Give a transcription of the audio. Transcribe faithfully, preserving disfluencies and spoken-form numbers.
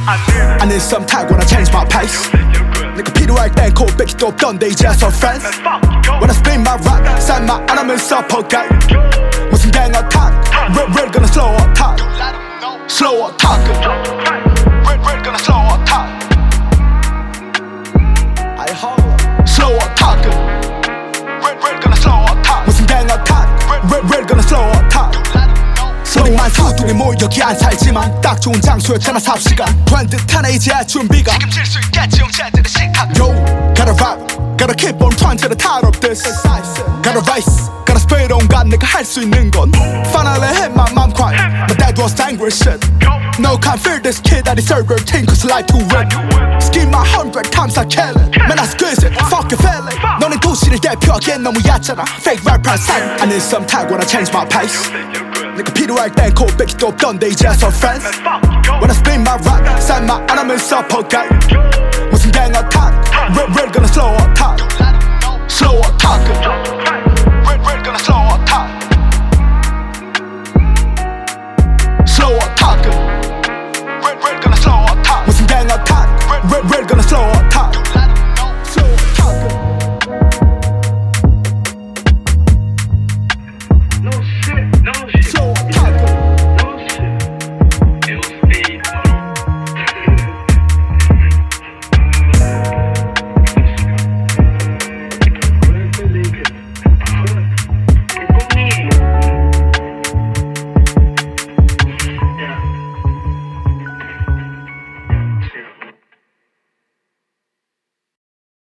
I need some time when I change my pace. 내가 필요할 땐 고백도 없던데 이제서 friends. When I spin my rap, 쌀만 안 하면 suffoca. 무슨 gang attack, we're, we're gonna slow attack. Slow attack, we're, we're gonna slow attack. I holla. Slow attack, we're, we're gonna slow attack. 무슨 gang attack, we're, we're gonna slow attack. 우리만 수두리 모여 여기 안 살지만 딱 좋은 장소였잖아 삽시간 반듯하네 이제 준비가 책임질 수 있겠지 형제들의 식탁 Yo, gotta rap, gotta keep on trying to the tired of this Gotta rise, gotta spread on God 내가 할 수 있는 건 Finally hit my mom cry My dad was angry shit No can't fear this kid that deserve your team cause life to win Scheme my hundred times I kill it Man I squeeze it, fuck your feeling 너는 도시를 대표하기엔 너무 얕잖아 Fake rapper sign I need some time when I change my pace 내가 필요할 땐 고백도 없던데 이제서 friends When I spin my rap 쌀만 안 하면 suffoca 무슨 gang attack